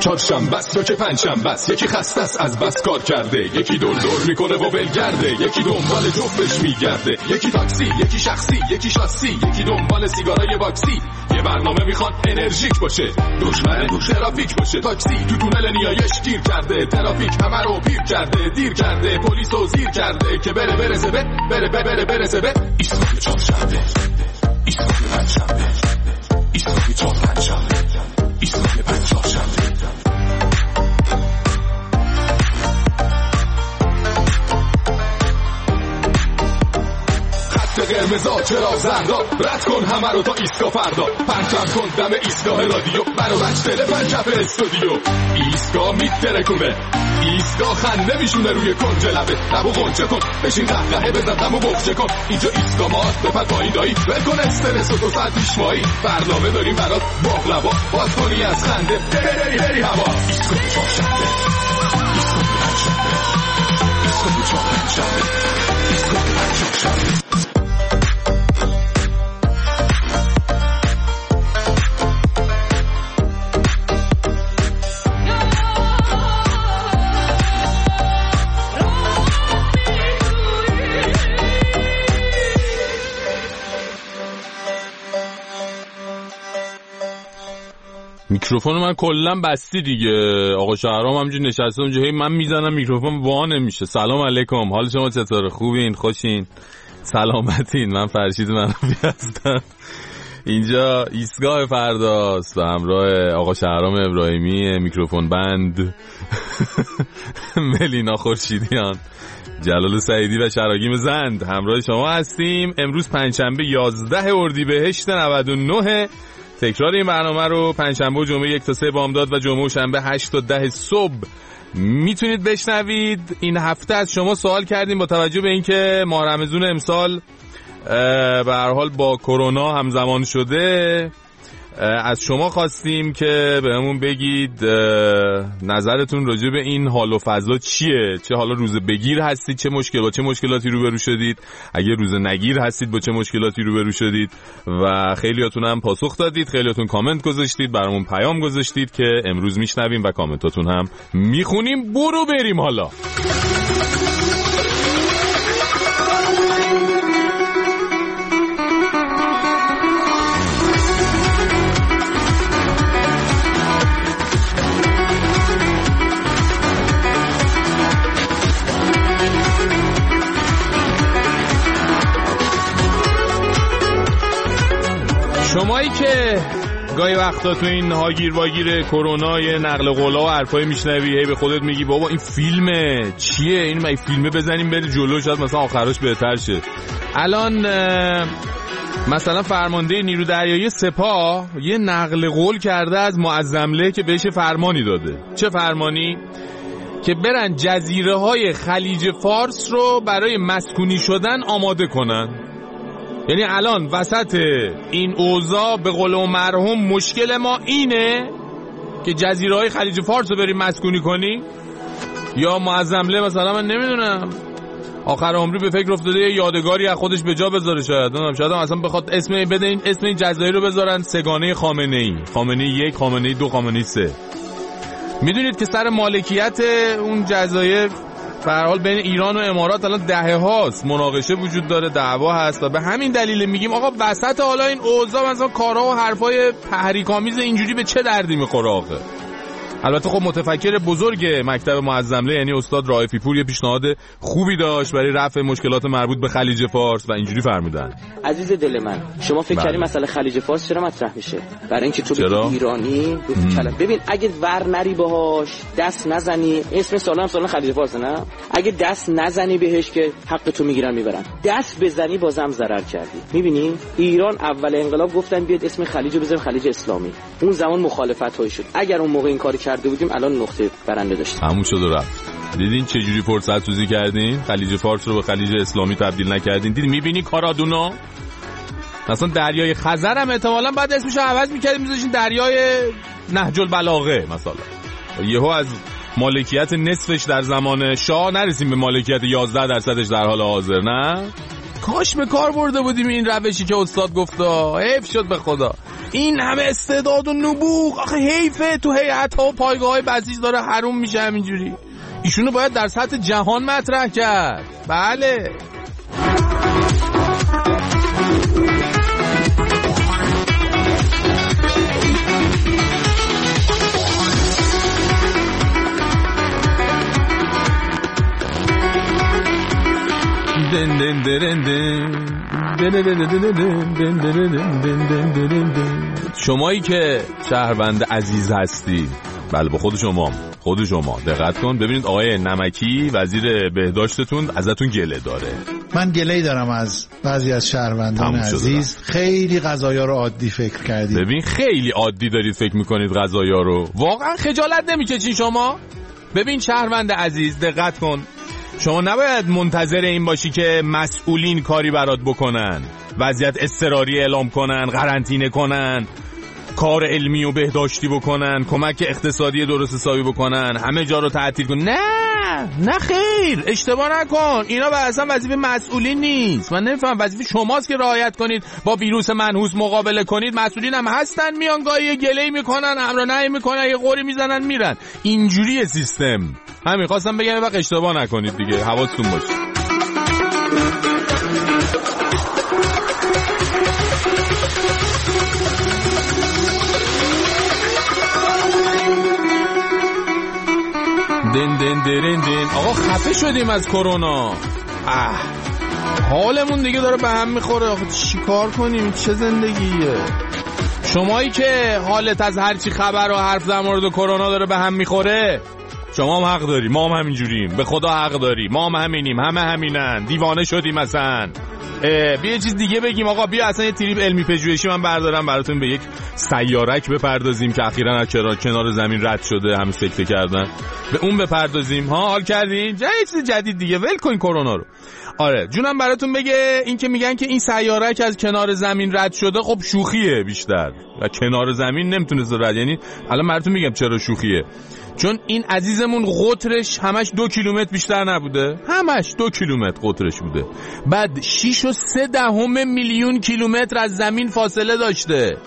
چهارشنبه است یا که پنجشنبه است، یکی خسته است از بس کار کرده، یکی دور میکنه و ولگرده، یکی دنبال جفتش میگرده، یکی تاکسی، یکی شخصی، یکی شاسی، یکی دنبال سیگارای باکسی. یه برنامه میخواد انرژیک باشه، دشمن ترافیک باشه. تاکسی تو تونل نیایش گیر کرده، ترافیک همه رو پیر کرده، دیر کرده، پلیسو زیر کرده که برسه به ایستگاه چهارشنبه، ایستگاه پنجشنبه، ایستگاه چهارشنبه، ایستگاه پنجشنبه. قرمزا چرا زردا، رد کن همه رو تا ایستگاه فردا، پرچم کن دم ایستگاه رادیو، برو بچ تلفن کف استودیو. ایستگاه میترکونه، ایستگاه خنده میشونه روی کنج لبه، لبو غنچه کن، بشین قهقهه بزن غمو بخچه کن. اینجا ایستگاه ماست، بپر پایین دایی، ول کن استرس و 2 ساعت پیش مایی، برنامه داریم برات باقلوا، باز کنی از خنده بری هوا. ایستگاه چهارشنبه، ایستگاه پنجشنبه، ایستگاه چهارشنبه، ایستگاه پنجشنبه. میکروفون من کلا بستی دیگه. آقا شهرام همینجوری نشسته اونجا، هی من میزنم میکروفون وا نمیشه. سلام علیکم، حال شما چطوره؟ خوبین؟ خوشین؟ سلامتین؟ من فرشید منافی هستم. اینجا ایستگاه فرداست و همراه آقا شهرام ابراهیمی میکروفون بند، ملینا خورشیدیان، جلال سعیدی و شراگیم زند همراه شما هستیم. امروز پنجشنبه 11 اردیبهشت 99. تکرار این برنامه رو پنجشنبه و جمعه 1 تا 3 بامداد و جمعه و شنبه 8 تا 10 صبح میتونید بشنوید. این هفته از شما سوال کردیم با توجه به اینکه ماه رمضان امسال به هر حال با کرونا همزمان شده، از شما خواستیم که بهمون بگید نظرتون راجع به این حال و فضا چیه. چه حالا روز بگیر هستید، با چه مشکلاتی روبرو شدید؟ اگه روز نگیر هستید با چه مشکلاتی روبرو شدید؟ و خیلیاتون هم پاسخ دادید، خیلیاتون کامنت گذاشتید، برامون پیام گذاشتید که امروز میشنویم و کامنتاتون هم میخونیم. برو بریم حالا. شمایی که گاهی وقتا تو این هاگیر واگیر کرونا یه نقل قولا و حرفای میشنوی، هی به خودت میگی بابا این فیلمه چیه؟ این ما فیلمه بزنیم بره جلو، شاید مثلا آخرش بهتر شه. الان مثلا فرمانده نیرو دریایی سپاه یه نقل قول کرده از معظمله که بهش فرمانی داده. چه فرمانی؟ که برن جزیره های خلیج فارس رو برای مسکونی شدن آماده کنن. یعنی الان وسط این اوضاع به قول اون مرحوم مشکل ما اینه که جزیره‌های خلیج فارس رو بریم مسکونی کنی، یا معظمله مثلا من نمیدونم آخر عمری به فکر افتاده یه یادگاری از خودش به جا بذاره، شاید هم اصلا بخواد اسم این جزایر رو بذارن سگانه خامنه‌ای، خامنه 1، خامنه 2، خامنه 3. میدونید که سر مالکیت اون جزایر به هر حال بین ایران و امارات الان دهه هاست مناقشه وجود داره، دعوا هست و به همین دلیل میگیم آقا وسط حالا این اوضاع مثلا کارها و حرفای تحریک‌آمیز اینجوری به چه دردی میخوره آخه؟ البته خب متفکر بزرگ مکتب معظمله یعنی استاد رائفی پور یه پیشنهاد خوبی داشت برای رفع مشکلات مربوط به خلیج فارس و اینجوری فرمودن. عزیز دل من، شما فکر کردی مسئله خلیج فارس چرا مطرح میشه؟ برای اینکه تو به ایرانی ببین اگه ور نری باهاش، دست نزنی، اسم سالن خلیج فارس نه، اگه دست نزنی بهش که حق تو میبرن، دست بزنی بازم ضرر کردی. میبینی ایران اول انقلاب گفتن بیاد اسم خلیجو بذاریم خلیج اسلامی، اون زمان مخالفت های شد. اگر اون موقع این کاری کرده بودیم الان نقطه برنده داشتیم. همون شد و رفت. دیدین چه جوری فرصت سوزی کردین؟ خلیج فارس رو به خلیج اسلامی تبدیل نکردین. دیدین؟ میبینی کارادونا؟ اصلا دریای خزر هم احتمالاً بعد اسمش رو عوض می‌کردیم می‌ذاشتین دریای نهج البلاغه مثلا. یهو از مالکیت نصفش در زمان شاه نرسیم به مالکیت 11% در حال حاضر. نه؟ کاش به کار برده بودیم این روشی که استاد گفت. حیف شد به خدا. این همه استعداد و نبوغ، آخه حیفه تو هیئت‌ها و پایگاه‌های بسیج داره حروم میشه همینجوری. ایشونو باید در سطح جهان مطرح کرد. بله. شمایی که شهروند عزیز هستی، بله با خود شما دقت کن ببینید آقای نمکی وزیر بهداشتتون ازتون گله داره. من گله‌ای دارم از بعضی از شهروندان عزیز. خیلی غذایا رو عادی فکر کردید. ببین خیلی عادی دارید فکر میکنید غذایا رو. واقعا خجالت نمیکشین شما؟ ببین شهروند عزیز دقت کن، شما نباید منتظر این باشی که مسئولین کاری برات بکنن، وضعیت اضطراری اعلام کنن، قرنطینه کنن، کار علمی و بهداشتی بکنن، کمک اقتصادی درست حسابی بکنن، همه جا رو تعطیل کنن. نه خیر، اشتباه نکن، اینا اصلا وظیفه مسئولین نیست. من نمیفهم، وظیفه شماست که رعایت کنید، با ویروس منحوس مقابله کنید. مسئولین هم هستن میان گاهی گله‌ای میکنن، امر و نهی میکنن، یه قوری میزنن میرن. اینجوری سیستم. همین خواستم بگم وقت اشتباه نکنید دیگه، حواستون باشه. دن. آقا خفه شدیم از کرونا. حالمون دیگه داره به هم میخوره. آخه چی کار کنیم؟ چه زندگیه؟ شمایی که حالت از هرچی خبر و حرف در مورد کرونا داره به هم میخوره، شما هم حق داری، ما هم همینجوریم، به خدا حق داری، ما هم همینیم، همه همینن، دیوانه شدیم اصلا. بیا یه چیز دیگه بگیم آقا، بیا اصلا یه تریپ علمی پژوهشی من بردارم براتون، به یک سیارک بپردازیم که اخیراً از کنار زمین رد شده، همه سکته کردن، به اون بپردازیم. حال کردین؟ یه چیز جدید دیگه، ول کن کرونا رو. آره جونم براتون بگه، این که میگن که این سیارک از کنار زمین رد شده، خب شوخیه بیشتر، و کنار زمین نمیتونست رد، یعنی الان براتون میگم چرا شوخیه. چون این عزیزمون قطرش همش 2 کیلومتر بیشتر نبوده، همش 2 کیلومتر قطرش بوده، بعد 6.3 میلیون کیلومتر از زمین فاصله داشته.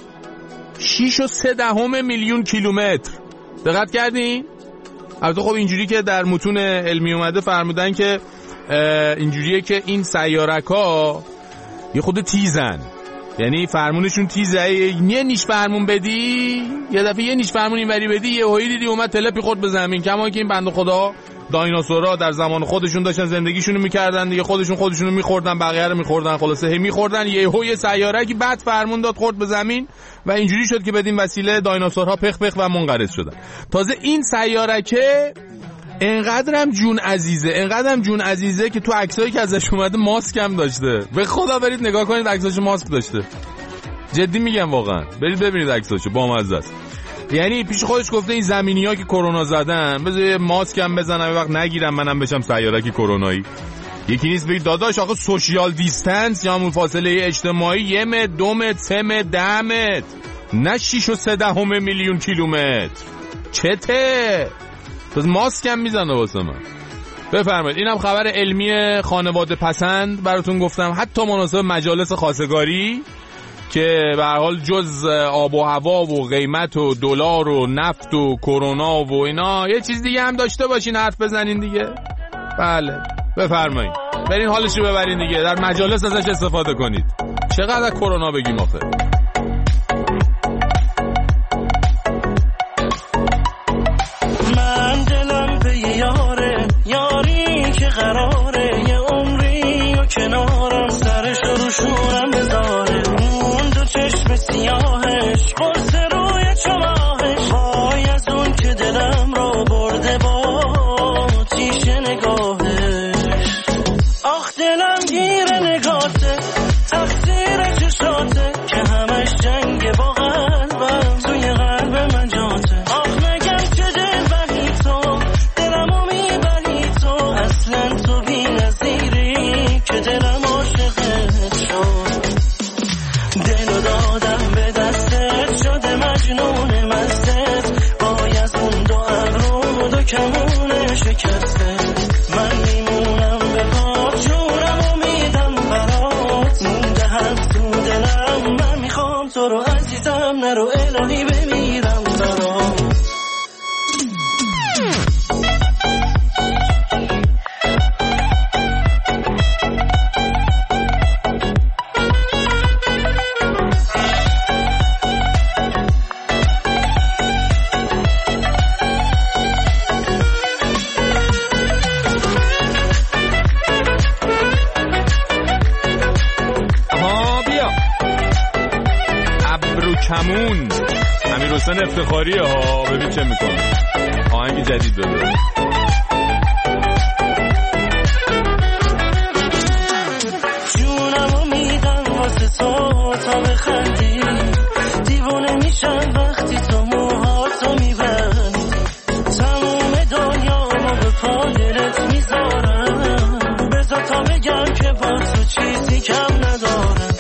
6.3 میلیون کیلومتر. دقت کردین؟ البته خب اینجوری که در متون علمی اومده فرمودن که اینجوریه که این سیارک‌ها یه خود تیزن، یعنی فرمونشون تیزه. یه نیش فرمون بدی، یه دفعه یه نیش فرمون اینوری بدی، یه هایی دیدی اومد تلپی خورد به زمین. کما که این بنده خدا دایناسورها در زمان خودشون داشتن زندگیشونو میکردن دیگه، خودشونو میخوردن، بقیه رو میخوردن، خلاصه هی میخوردن، یه سیاره‌ای بعد فرمون داد خورد به زمین و اینجوری شد که بدین وسیله دایناسورها پخ و منقرض شدن. تازه این سیاره‌که انقدرم جون عزیزه که تو عکسایی که ازش اومده ماسک هم داشته. به خدا برید نگاه کنید عکساشو، ماسک داشته. جدی میگم واقعا، برید ببینید عکساشو، بامزه است. یعنی پیش خودش گفته این زمینی‌ها که کرونا زدن بذار ماسک هم بزنم، وقت نگیرم منم بشم سیارکی کرونایی. یکی نیست بگید داداش آخه سوشیال دیستنس یا همون فاصله اجتماعی 1 متر 2 متر 3 متر 10 متر، نه 6.3 میلیون کیلومتر. چته؟ پس ماسک هم میزنه واسه من. بفرمایید. اینم خبر علمی خانواده پسند براتون گفتم، حتی مناسب مجالس خواستگاری که به هر حال جز آب و هوا و قیمت و دلار و نفت و کرونا و اینا یه چیز دیگه هم داشته باشین، حرف بزنین دیگه. بله بفرمایید، برین حالشو ببرین دیگه، در مجالس ازش استفاده کنید. چقدر کرونا بگیم آخه؟ یاری که قراره یه عمری و کنارم، سرش رو شورم بذاره، اون دو چشم سیاهش قرص روی چماهش، وای از اون که دلم رو برده با تیش نگاهش. آخ دلم گیره نگاته، تقصیر چشاته، که همش جنگ با قلبم، توی قلب من جاته. آخ نگم که دل بهی تو، دلمو میبری تو، اصلا تو بی نظیری که دلم عاشقت شد. دلو دادم به دستت، شده مجنون مستت، وای از اون دو ابرو دو کمون شکسته. من میمونم به پاک، جونمو میدم برات، مونده هم تو دلم، من میخوام تو رو عزیزم امیرحسین افتخاریه ها، ببین چه میکنه. آهنگ جدید بده. جونمو میدم واسه تو تا بخندی، دیوونه میشم وقتی تو موهاتو میبندی، تموم دنیامو به پایت میذارم، بذار تا بگم که با تو چیزی کم ندارم.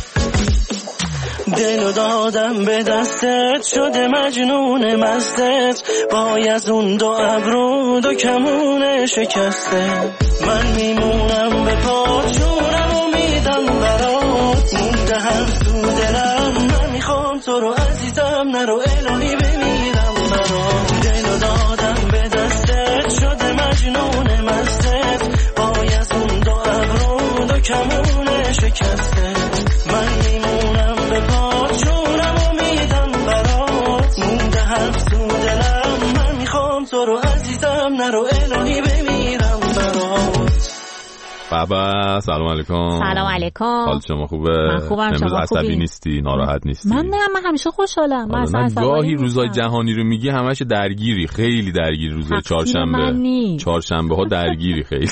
دلو دادم به دستت شده مجنون مستت، وای از اون دو ابرو دو کمون شکسته، من میمونم به پات جونمو میدم برات، مونده هم تو دلم، من میخوام تو رو عزیزم نرو الهی بمیرم برات. دلو دادم به دستت شده مجنون مستت، وای از اون دو ابرو دو کمون شکسته، من میمونم به پات جونمو میدم برات، مونده حرف تو دلم، من میخوام تو رو عزیزم نرو الهی بمیرم برات. بابا سلام علیکم. سلام علیکم. حال شما خوبه؟ من خوبم. شما عصبی خوبی؟ نیستی؟ ناراحت نیستی؟ من همیشه خوشحالم. من گاهی روزای جهانی رو میگی همش درگیری، خیلی درگیری. روزای چهارشنبه ها درگیری خیلی.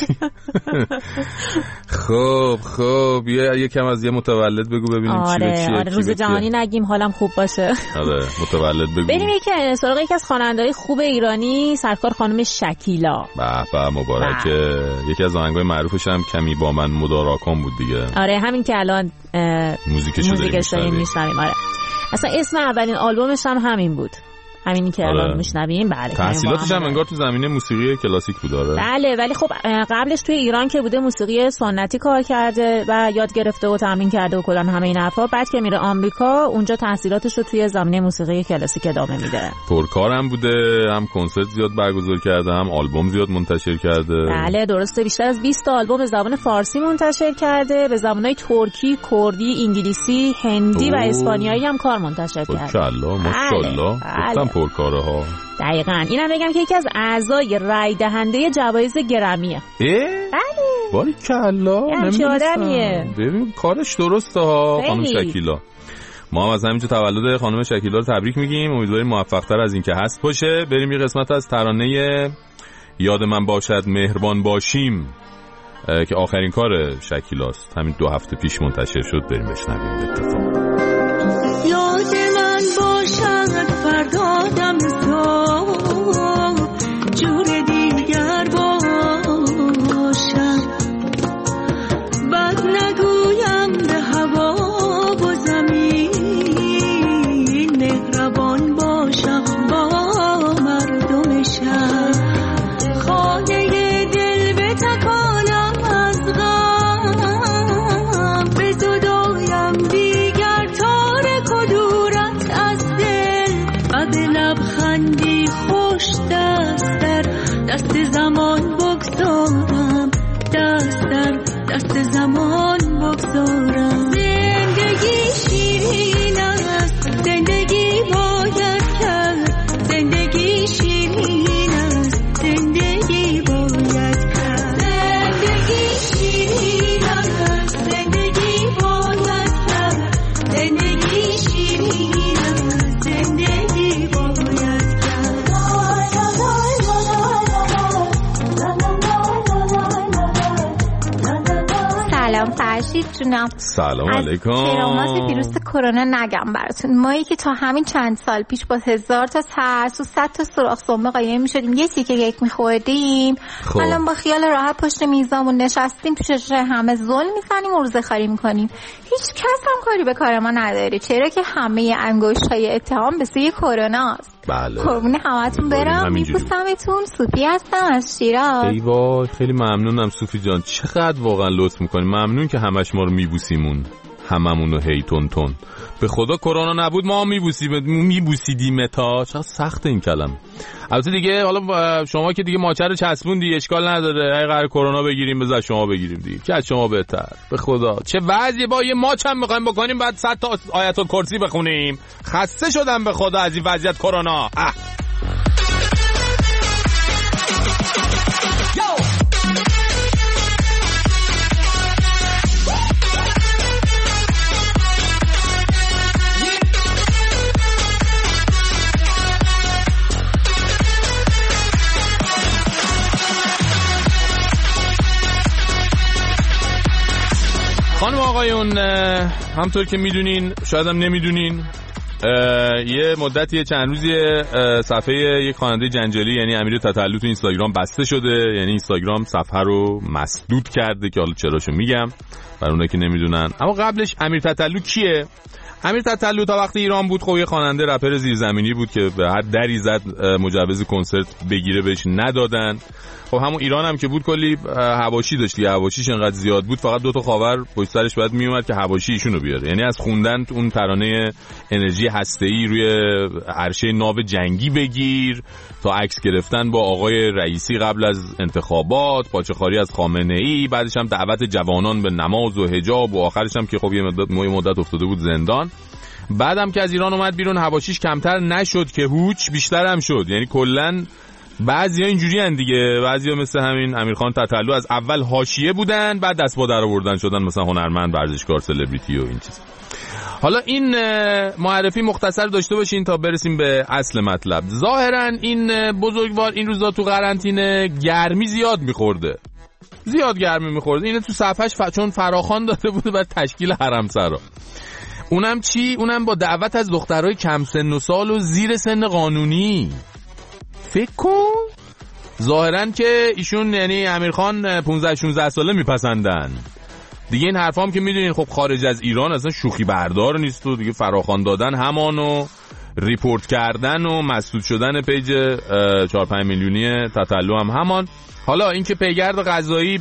خب یکم از یه متولد بگو ببینیم چیه. آره روز جهانی نگیم حالم خوب باشه. آره متولد بگو. بریم سراغ یکی از خواننده‌های خوب ایرانی، سرکار خانم شکیلا. به مبارکه. یکی از آهنگای معروفش هم کمی با من مدارا کن بود دیگه. آره همین که الان موزیکش داریم میشنویم. آره اصلا اسم اولین آلبومش هم همین بود، همینی که الان میشنویم. بله تحصیلاتش هم انگار تو زمینه موسیقی کلاسیک بود. آره بله، ولی خب قبلش توی ایران که بوده موسیقی سنتی کار کرده و یاد گرفته و تمرین کرده و کلا همه این حرفا. بعد که میره آمریکا اونجا تحصیلاتش رو توی زمینه موسیقی کلاسیک ادامه میده. پرکارم بوده، هم کنسرت زیاد برگزار کرده، هم آلبوم زیاد منتشر کرده. بله درسته، بیشتر از 20 تا آلبوم به زبان فارسی منتشر کرده، به زبان‌های ترکی، کردی، انگلیسی، هندی و اسپانیایی هم کار منتشر کرده. ماشاءالله گفتم پرکاره ها. دقیقاً. اینم بگم که یکی از اعضای رای دهنده جوایز گرمیه. بله باریکلا. نمیدونم ببین کارش درسته ها خانم شکیلا. ما هم از همینجا تولد خانم شکیلا رو تبریک میگیم، امیدواریم موفق‌تر از این که هست باشه. بریم یه قسمت از ترانه یاد من باشد مهربان باشیم که آخرین کار شکیلاست، همین 2 هفته پیش منتشر شد. بریم بشنویم. اتفاق یاد من باشد فردادم تو جور دیگر باشم، بد نگویم به هوا و زمین، مهربان باشم با مردمشم، خانه دل بتکانم از غم، به زدایم دیگر تارک و دورت از دل، و به لبخندی خوش دست در دست زمان بگذارم، دست در دست زمان بگذارم. زندگی شیرین است، زندگی باید کرد، زندگی شیرین است، زندگی باید کرد، زندگی شیرین است، زندگی باید کرد، زندگی شیرین است، زندگی باید کرد. سلام فرشید جونم. سلام علیکم. کرامات ویروس کرونا نگم براتون، مایی که تا همین چند سال پیش با 1000 تا ترس و 100 تا سوراخ سنبه قایم می‌شدیم، یه تیکه کیک می‌خوردیم، الان با خیال راحت پشت میزامون نشستیم، پیش همه ظلم می‌زنیم و روزخواری می‌کنیم. هیچ کس هم کاری به کار ما نداره، چرا که همه انگشت‌های اتهام به سوی کرونا است. بله قربون همتون برم، میپوسمتون. صوفی هستم از شیراز. ای وای خیلی ممنونم صوفی جان، چقدر واقعا لطف میکنی. ممنون که همش ما رو میبوسیمون، هممون رو هی تون تون. به خدا کرونا نبود ما میبوسیدیم. تا چقدر سخت این کلم. البته دیگه حالا شما که دیگه ماچه رو چسبوندی اشکال نداره، اگه قرار کرونا بگیریم بذار شما بگیریم دیگه، که از شما بهتر. به خدا چه وضعی با یه ماچ هم می‌خوایم بکنیم بعد 100 تا آیت الکرسی بخونیم. خسته شدم به خدا از این وضعیت کرونا. خانم آقایون، همطور که میدونین شاید هم نمیدونین، یه مدتی چند روزی صفحه یک خواننده جنجالی یعنی امیر تتلو تو اینستاگرام بسته شده. یعنی اینستاگرام صفحه رو مسدود کرده که حالا چراشو میگم برای اونایی که نمیدونن. اما قبلش امیر تتلو کیه؟ امیر تتلو تا وقتی ایران بود خب یه خواننده رپر زیرزمینی بود که به هر دری زد مجوز کنسرت بگیره بهش ندادن. خب همون ایران هم که بود کلی حواشی داشت دیگه، حواشیش انقدر زیاد بود فقط 2 تا خاور پشت سرش باید میومد که حواشی ایشونو بیاره. یعنی از خوندن اون ترانه انرژی هسته‌ای روی عرشه ناو جنگی بگیر تا عکس گرفتن با آقای رئیسی قبل از انتخابات، پاچه‌خواری از خامنه‌ای، بعدش هم دعوت جوانان به نماز و حجاب و آخرش هم که خب یه مدت افتاده بود زندان. بعدم که از ایران اومد بیرون حواشیش کمتر نشد که هوچ بیشتر هم شد. یعنی کلاً بعضیا اینجوری ان دیگه، بعضیا مثل همین امیرخان تتلو از اول حاشیه بودن بعد دست با در آوردن شدن مثلا هنرمند، ورزشکار، سلبریتی و این چیزا. حالا این معرفی مختصر داشته باشین تا برسیم به اصل مطلب. ظاهرا این بزرگوار این روزا تو قرنطینه گرمی زیاد میخورده، زیاد گرمی میخورده. اینو تو صفحش چون فراخوان داده بوده بعد تشکیل حرمسرا. اونم چی؟ اونم با دعوت از دخترای کم سن و سال و زیر سن قانونی. فکر کن ظاهرا که ایشون یعنی امیرخان 15-16 ساله میپسندن دیگه. این حرفا هم که میدونین خب خارج از ایران اصلا شوخی بردار نیست و دیگه فراخوان دادن همانو ریپورت کردن و مسدود شدن پیج 4-5 میلیونی تتلو هم همان. حالا اینکه پیگرد قضایی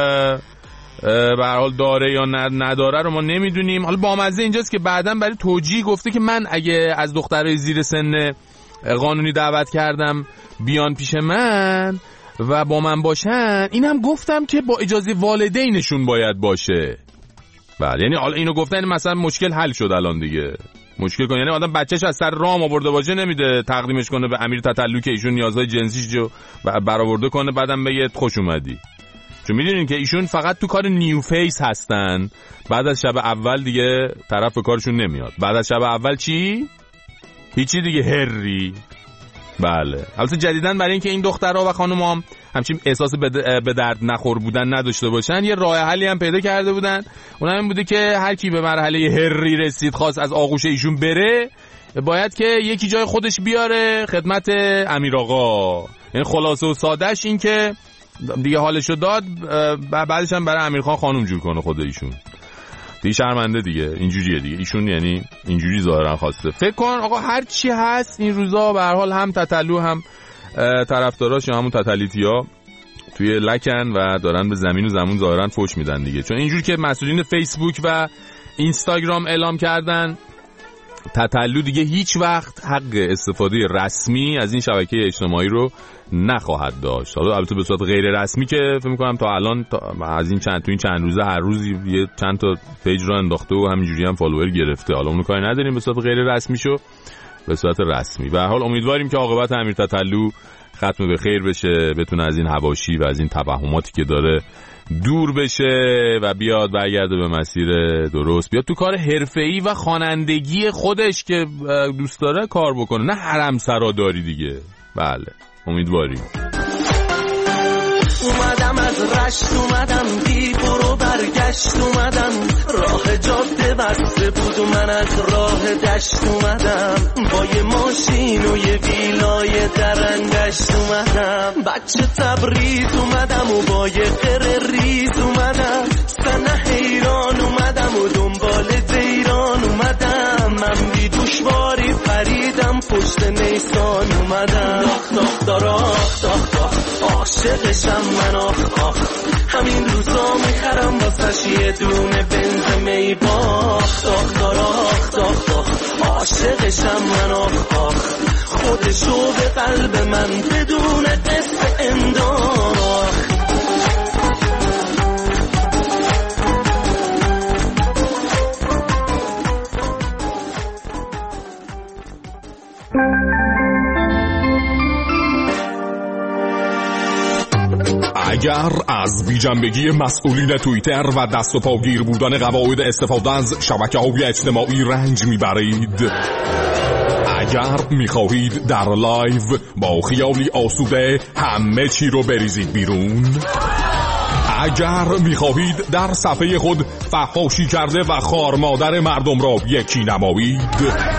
به هر حال داره یا نداره رو ما نمیدونیم. حالا بامزه اینجاست که بعداً برای توجیه گفته که من اگه از دخترای زیر سن قانونی دعوت کردم بیان پیش من و با من باشن، اینم گفتم که با اجازه والدینشون باید باشه. بله یعنی حالا اینو گفتن مثلا مشکل حل شد الان دیگه. مشکل کنه یعنی آدم بچه‌ش از سر رام آورده باشه نمیده تقدیمش کنه به امیر تتلو که ایشون نیازهای جنسیش رو برآورده کنه بعدم بگه خوش اومدی. چون میدونین که ایشون فقط تو کار نیو فیس هستن. بعد از شب اول دیگه طرف به کارشون نمیاد. بعد از شب اول چی؟ هیچی دیگه، هری. بله البته جدیدن برای اینکه این دخترها و خانوما هم همچین احساس به درد نخور بودن نداشته باشن یه راه حلی هم پیدا کرده بودن. اونم این بوده که هر کی به مرحله هری رسید خواست از آغوش ایشون بره باید که یکی جای خودش بیاره خدمت امیر آقا. یعنی خلاصه و سادهش این که دیگه حالشو داد بعدش هم برای امیرخان خانم جور کنه خود ایشون. دیگه شرمنده دیگه، اینجوریه دیگه ایشون، یعنی اینجوری ظاهرا خواسته. فکر کن آقا هر چی هست این روزا به هر حال هم تتلو هم طرفداراش همون تتلیتیا توی لکن و دارن به زمین و زمون ظاهرا فوش میدن دیگه. چون اینجور که مسئولین فیسبوک و اینستاگرام اعلام کردن تتلو دیگه هیچ وقت حق استفاده رسمی از این شبکه اجتماعی رو نخواهد داشت. حالا البته به صورت غیر رسمی که فکر می‌کنم تا الان از این چند روزه هر روز یه چند تا پیج رو انداخته و همینجوری هم فالوور گرفته. حالا اون کاری نداریم به صورت غیر رسمی شو به صورت رسمی. به هر حال امیدواریم که عاقبت امیر تتلو ختم به خیر بشه، بتونه از این حواشی و از این توهماتی که داره دور بشه و بیاد برگرده به مسیر درست، بیاد تو کار حرفه‌ای و خوانندگی خودش که دوست داره کار بکنه، نه حرم سراداری دیگه. بله امیدواریم. اومدم از رشت اومدم بی برو برگشت اومدم، راه جاده بسته بود و من از راه دشت اومدم، با یه ماشین و یه ویلای درندشت اومدم، بچه تبریز اومدم و با یه قره ریز اومدم، سنه حیران اومدم و دنبال دیران اومدم، من بی دوشواری پریدم پشت نیسان اومدم، داخ داخ داراخ داخ داخ عاشقشم من آخ آخ، همین روزا میخرم واسش یه دونه بنز می باخ، داخ داراخ داخ داخ عاشقشم من آخ آخ، خودشو به قلب من بدون قصه انداخت. اگر از بیجنبگی مسئولین توییتر و دست و پاگیر بودن قواعد استفاده از شبکه‌های اجتماعی رنج میبرید، اگر میخواهید در لایو با خیالی آسوده همه چی رو بریزید بیرون، اگر میخواهید در صفحه خود فحاشی کرده و خار مادر مردم را یکی نمایید.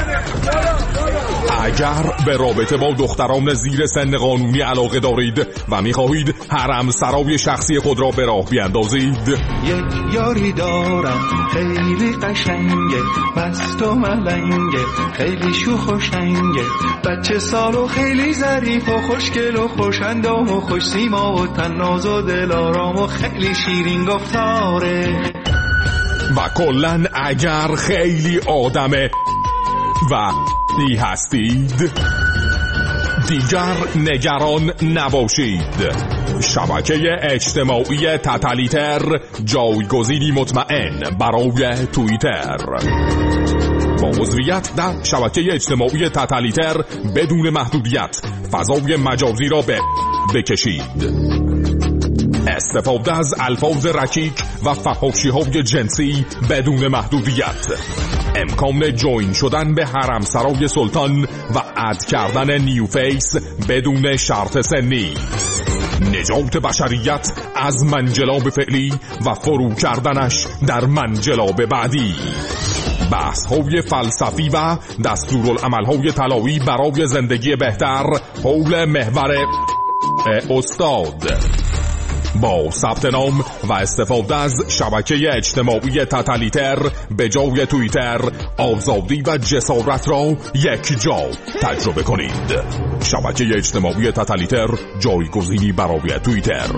اگر به رابطه با دختران زیر سن قانونی علاقه دارید و می‌خواهید حرم سرای شخصی خود را به راه بیاندازید، یک یاری دارم خیلی قشنگه، مست و ملنگه، خیلی شوخ و شنگه، بچه سال و خیلی ظریف و خوشگل و خوش‌اندام و خوش سیما و تناز و دلارام و خیلی شیرین گفتاره. و کلاً اگر خیلی آدمه و هستید دیگر نگران نباشید. شبکه اجتماعی تتلیتر جایگزینی مطمئن برای توییتر. با عضویت در شبکه اجتماعی تتلیتر بدون محدودیت فضای مجازی را بکشید. استفاده از الفاظ رکیک و فحاشی‌های جنسی بدون محدودیت. امکان جوین شدن به حرم سرای سلطان و اد کردن نیو فیس بدون شرط سنی. نجات بشریت از منجلاب فعلی و فرو کردنش در منجلاب بعدی. بحث های فلسفی و دستورالعمل طلایی برای زندگی بهتر حول محور استاد. با ثبت نام و استفاده از شبکه اجتماعی تتلیتر به جای توییتر، آزادی و جسارت را یک جا تجربه کنید. شبکه اجتماعی تتلیتر جایگزینی برای توییتر.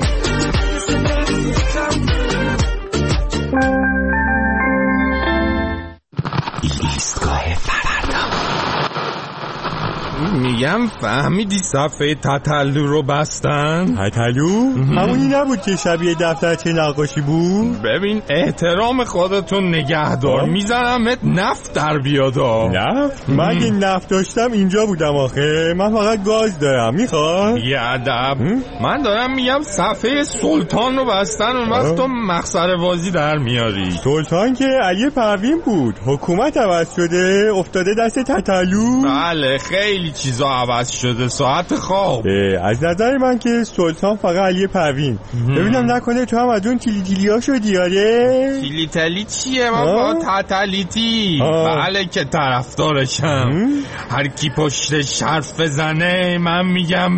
ایستگاه فردا. میگم فهمیدی صفحه تتلو رو بستن؟ تتلو؟ همونی نبود که شبیه دفترچه نقاشی بود؟ ببین احترام خودتون نگه دار، میزنمت نفت در بیادا. نفت؟ من اگه نفت داشتم اینجا بودم آخه. من فقط گاز دارم. میخواد؟ بیادب. من دارم میگم صفحه سلطان رو بستن، اون وقت تو مخسر بازی در میاری. سلطان که علی پروین بود، حکومت عوض شده افتاده دست تتلو. بله خیلی چیزا عوض شده، ساعت خواب. از نظر من که سلطان فقط علی پروین. ببینم نکنه تو هم از اون تیلی تیلیا شدی. آره تیلی تلی چیه؟ من با تتلیتی. بله که طرفدارشم. هر کی پشتش حرف بزنه من میگم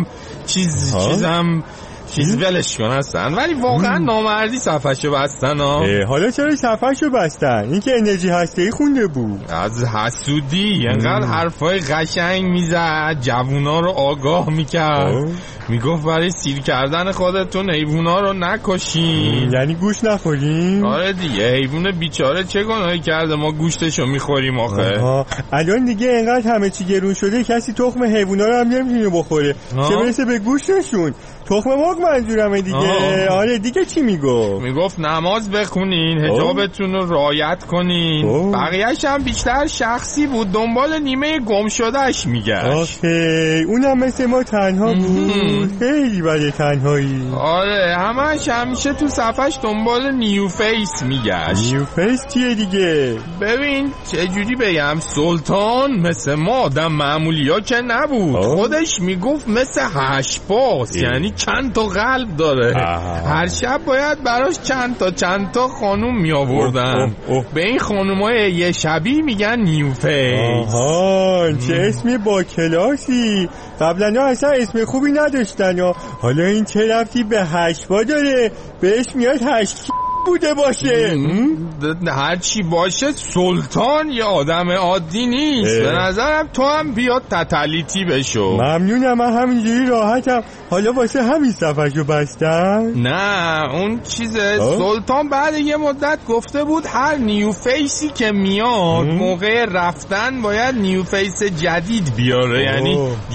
چیزم ولش کن هستن، ولی واقعا نامردی صفحشو بستن. حالا چرا صفحشو بستن؟ این که انرژی هسته‌ای خونده بود. از حسودی انقدر حرفای قشنگ میزد، جوونا رو آگاه میکرد، میگفت برای سیر کردن خودتون حیوونا رو نکشین. یعنی گوش نخورین؟ آره دیگه، حیوون بیچاره چه گناهی کرده ما گوشتشو میخوریم آخه. الان دیگه انقدر همه چی گرون شده کسی تخم حیوونا رو هم نمیتونه بخوره، چه برسه به گوشتشون. تخم مرغ منظورمه دیگه. آره دیگه چی میگفت نماز بخونین، حجابتون رو رعایت کنین. بقیه‌اش هم بیشتر شخصی بود، دنبال نیمه گم شدهش میگشت. آخه اونم مثل ما تنها بود. خیلی بده تنهایی. آره همش همیشه تو صفحش دنبال نیو فیس میگشت. نیو فیس چیه دیگه؟ ببین چجوری بگم، سلطان مثل ما آدم معمولی ها که نبود. خودش میگفت مثل هشباس، یعنی چند تا قلب داره. هر شب باید براش چند تا خانوم می آوردن. به این خانومای یه شبی میگن نیو فیس. چه اسمی با کلاسی. قبلا اصلا اسم خوبی نداشتن. حالا این چه رفتی به هشبا داره؟ بهش میاد هشت بوده باشه. هر چی باشه سلطان یه آدم عادی نیست. به نظرم تو هم بیاد تتلیتی بشو. ممنونم، من همینجوری راحتم. حالا واسه همین صفحشو بستم؟ نه اون چیزه. سلطان بعد یه مدت گفته بود هر نیو فیسی که میاد موقع رفتن باید نیو فیس جدید بیاره. یعنی